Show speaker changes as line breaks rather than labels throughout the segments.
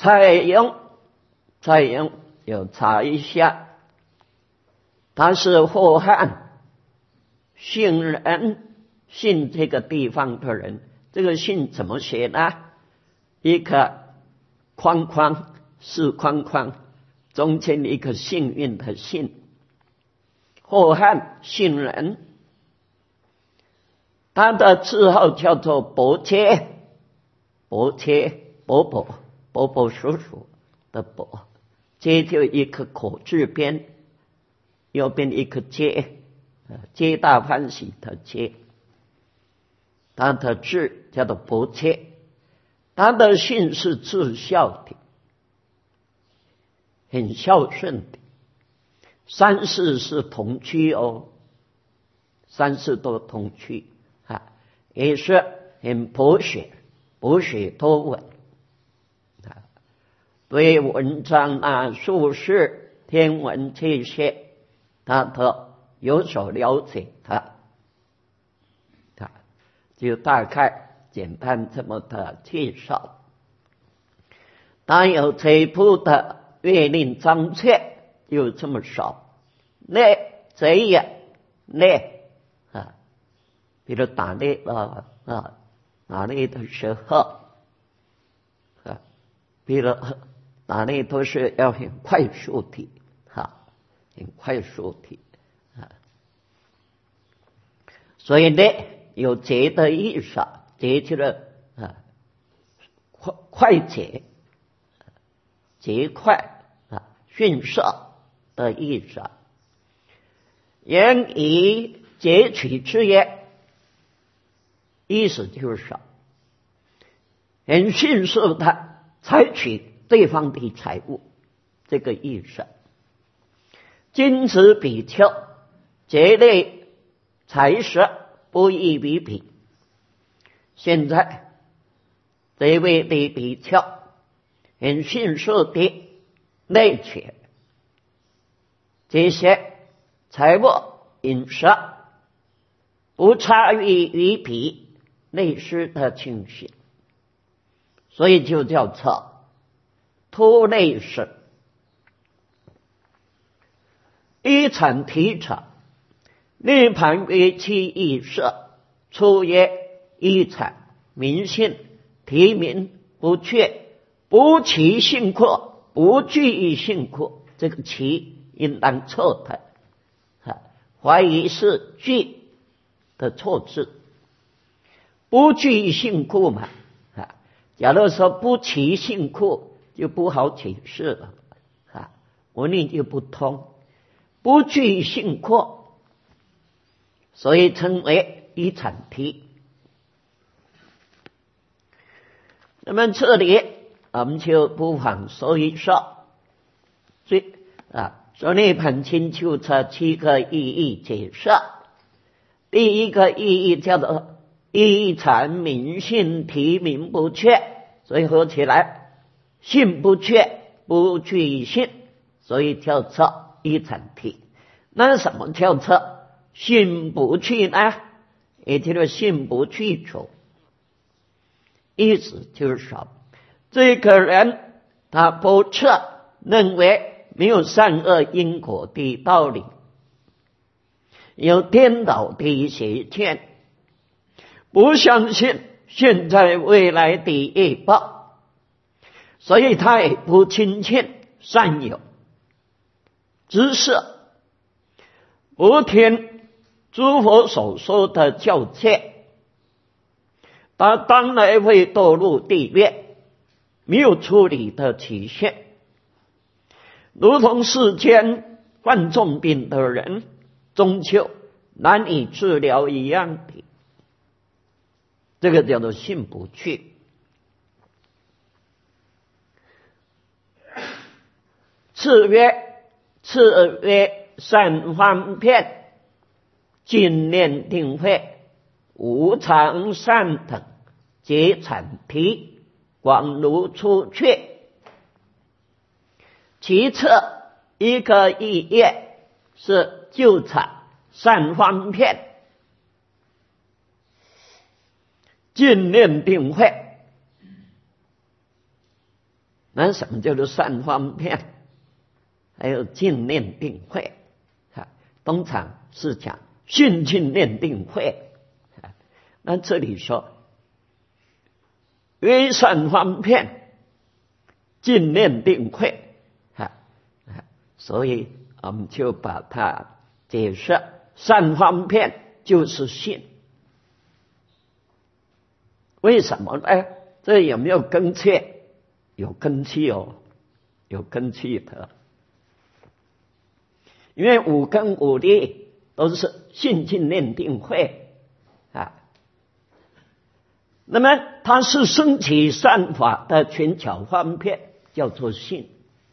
采用要查一下，他是霍汉，姓人，姓这个地方的人。这个姓怎么写呢？一个框框，四框框，中间一个幸运的幸。霍汉姓人，他的字号叫做伯切，伯伯叔叔的伯，接就一个口字边，右边一个皆，皆大欢喜的皆。他的字叫做伯切，他的姓是至孝的，很孝顺的。三世是同居哦，三世都同居啊，也是很博学多闻啊，对文章啊、术士、天文这些，他都有所了解的。就大概简单这么的介绍。他有这部的月令章册就这么少，这样啊，比如打猎的时候啊，比如打猎都是要很快速的很快速的所以有节的意思，节就是快捷，节快迅速的意思。言以截取之也，意思就是很迅速的采取对方的财物，这个意思。今之比丘，节类财食，不易比比。现在这位的比丘很迅速的内取这些财物饮食，不差于比内施的情形，所以就叫做突内施。一产提者，涅盘为其意色，初曰一产，民信，提民不确，不其性阔，不具性阔，这个其应当错的，怀疑是具的错字，不具性阔嘛，假如说不其性阔，就不好解释了，文理就不通。不具性阔，所以称为一产提。那么这里我们就不妨说一说，说涅盘清就这7个意义解释。第一个意义叫做一产民信，提民不确，所以合起来信不确，不具信，所以叫做一产提。那什么叫做信不去呢？也就是信不去除，意思就是说，这个人他不测认为没有善恶因果的道理，有颠倒的邪见，不相信现在未来的业报，所以他也不亲近善友，只是不听诸佛所说的教诫，他当然会堕入地狱，没有处理的期限，如同世间患重病的人终究难以治疗一样的，这个叫做信不去。次曰善方便，净念定慧，无常善等，皆产提，广如出去。其次一个意义是就产善方便，净念定慧。 那什么叫做善方便？还有净念定慧啊，通常是讲信净念定慧啊。那这里说为善方便，净念定慧啊，所以我们就把它解释善方便就是信。为什么呢？这有没有根据？有根据哦，有根据的。因为五根五力都是信净念定慧啊，那么它是升起善法的权巧方便，叫做信，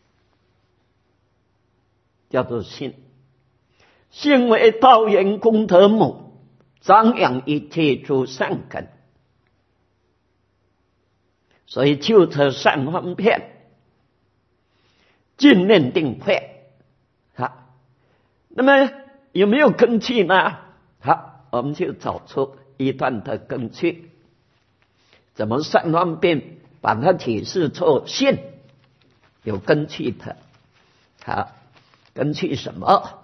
叫做信。信为道源功德母，张扬一切诸善根。所以就这善方便，净念定慧啊。那么有没有根据呢？好，我们就找出一段的根据。怎么善方便把它解释作信？有根据的。好，根据什么？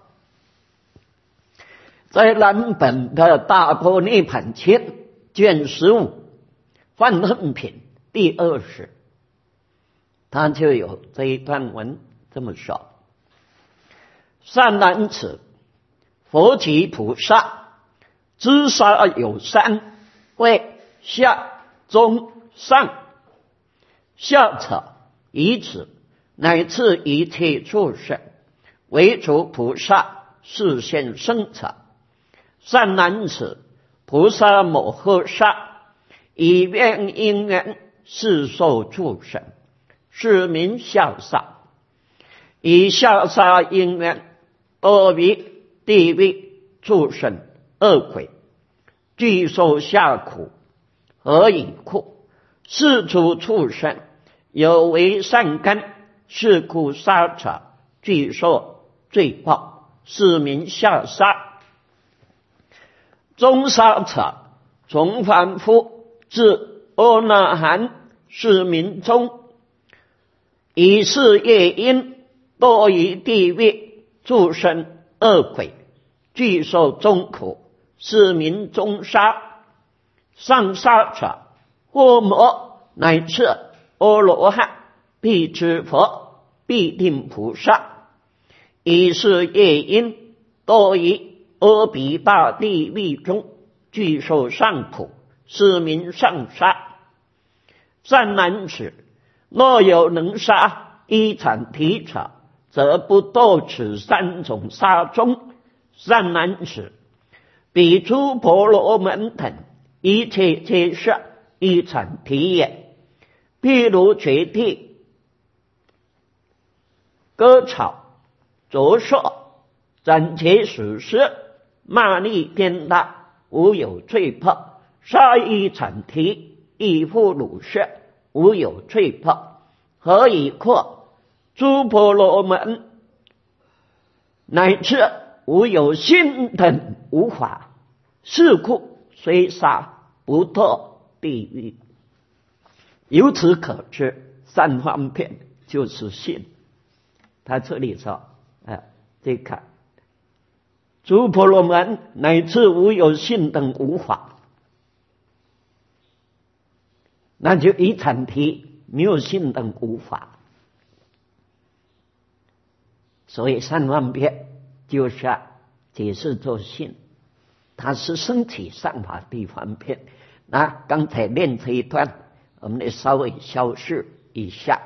在蓝本的大般涅盘经卷15梵行品第20，他就有这一段文这么说：善男子，佛及菩萨知杀有三，为下中上。下者以此乃至一切众生，唯除菩萨示现生者。善男子，菩萨摩诃萨以愿因缘示受诸生，是名下萨。以下萨因缘多为地狱诸生恶鬼，具受下苦。何以故？是诸畜生有为善根，是故杀者具受罪报，是名下杀。中杀者从凡夫至阿那含，是名中。以是业因多于地狱诸生恶鬼，具受中苦，是名中杀。上杀者或魔乃至阿罗汉，必知佛，必定菩萨。以是业因多于阿鼻大地狱中，具受上苦，是名上杀。善男子，若有能杀一产体者，则不堕此三种杀中。善男子，彼诸婆罗门等一切皆是一产体也。譬如绝地、割草、灼烁、斩截死尸、骂力颠大，无有罪报；杀一产体，亦复如是，无有罪报。何以故？诸婆罗门乃至无有心等无法，是故虽杀不堕地狱。由此可知，善方便就是信。他这里说，这个诸婆罗门乃至无有信等无法，那就一产体没有信等无法。所以善方便就是解释作信，它是升起善法的方便。那刚才念这一段，我们来稍微消释一下。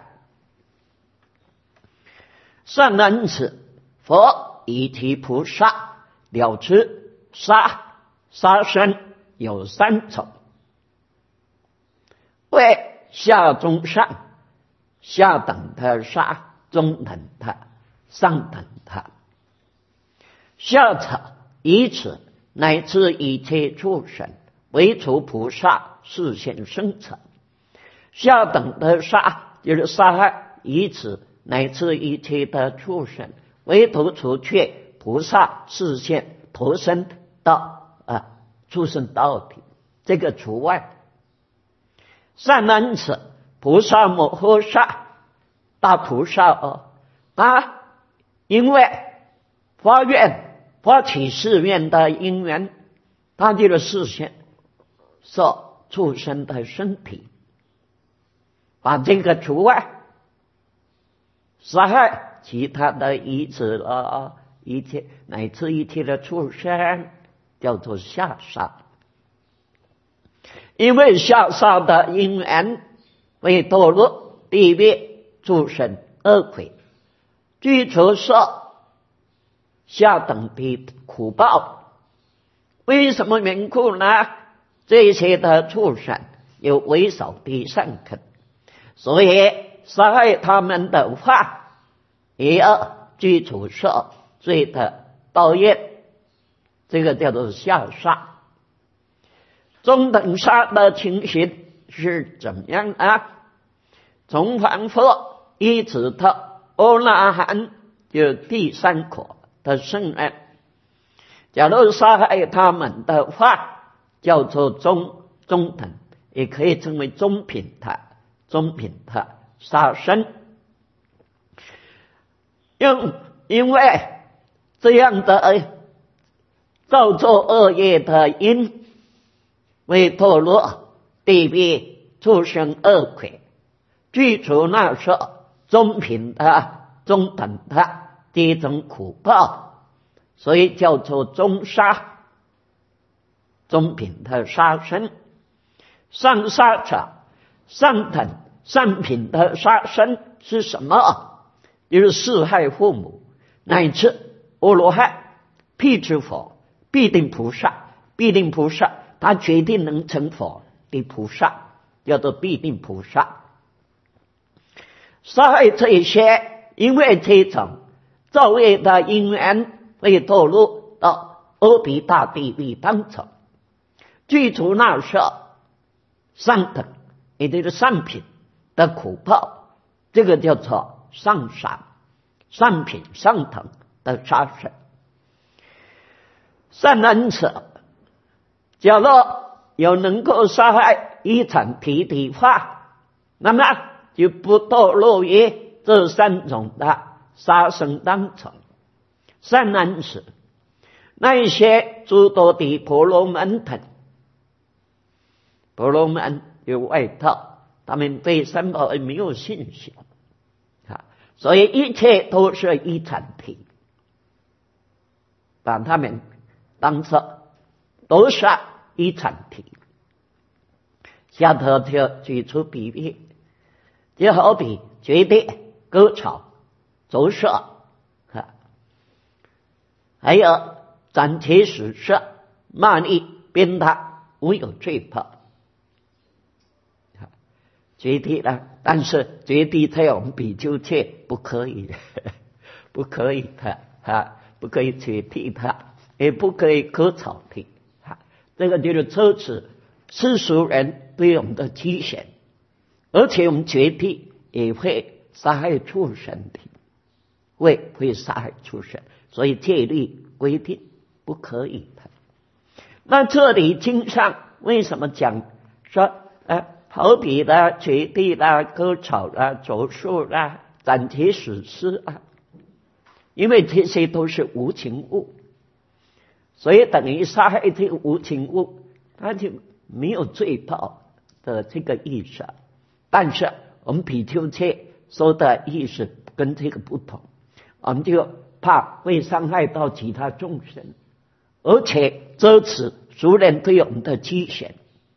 善男子，佛以其菩萨了知杀生有三种，为下中上，下等的杀，中等的，上等的。下者以此乃至一切诸生，唯除菩萨示现生者。下等的杀就是杀害，以此乃至一切的畜生，唯独除却菩萨示现投身到畜生道体，这个除外。善男子，菩萨摩诃萨大菩萨因为发起誓愿的因缘，他就事先受畜生的身体，把这个除外，杀害其他的一切乃至一切的畜生，叫做下杀。因为下杀的因缘，为堕入地狱畜生恶鬼，具足受下等的苦报。为什么缘故呢？这些的畜生有为少的善根，所以杀害他们的话，也要具足受罪的报应，这个叫做下杀。中等杀的情形是怎样啊？从凡夫一直到阿那含，就第三果的圣人，假如杀害他们的话，叫做中等，也可以称为中品的杀生。因为这样的造作恶业的因，为堕落地狱畜生恶鬼，具足那受中品的中等的这种苦报，所以叫做中杀，中品的杀生。上杀者，上等上品的杀生是什么？就是弑害父母，乃至阿罗汉、辟支佛、必定菩萨，他决定能成佛的菩萨，叫做必定菩萨。杀害这些，因为这种造业的因缘，会堕入到阿鼻大地狱当中，具足那受上等，也就是上品的苦报，这个叫做上杀，上品上等的杀生。善男子，假如有能够杀害一场体的话，那么就不堕落于这三种的杀生当中。善男子，那一些诸多的婆罗门等，婆罗门有外道，他们对三宝没有信心所以一切都是一场体，把他们当作都是一场体。下头就举出比喻，就好比决定割草、走射还有斩其使射、骂詈鞭挞，无有罪报。决定了，但是决定在我们比丘戒不可以，不可以的不可以决定它，也不可以割草的这个就是奢侈世俗人对我们的讥嫌，而且我们决定也会杀害畜生的，会杀害畜生，所以戒律规定不可以的。那这里经上为什么讲说好比啦、决地啦、割草啦、走树啦、斩其使施因为这些都是无情物，所以等于杀害这个无情物，它就没有罪报的这个意思。但是我们比丘戒说的意思跟这个不同，我们就怕会伤害到其他众生，而且遮止俗人对我们的讥嫌。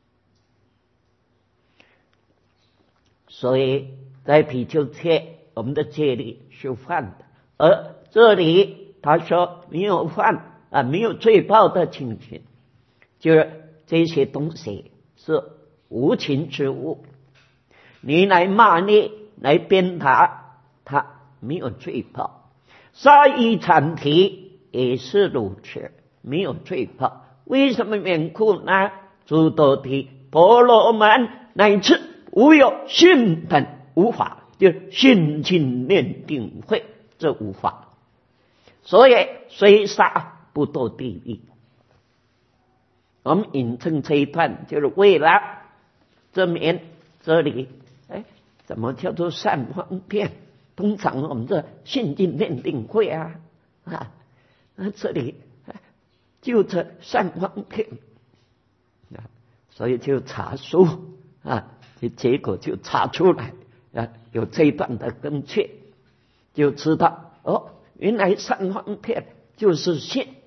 所以在比丘戒我们的戒律是犯的，而这里他说没有犯没有罪报的情形，就是这些东西是无情之物，你来骂你来鞭挞他没有罪报，杀一场体也是如此，没有罪报。为什么缘故呢？诸多的婆罗门乃至无有信等无法，就是信心念定慧，这无法，所以虽杀不堕地狱。我们引证这一段，就是为了证明这里怎么叫做善方便通常我们的信经鉴定会这里就这3方面所以就查书结果就查出来有这一段的根据，就知道原来3方面就是信。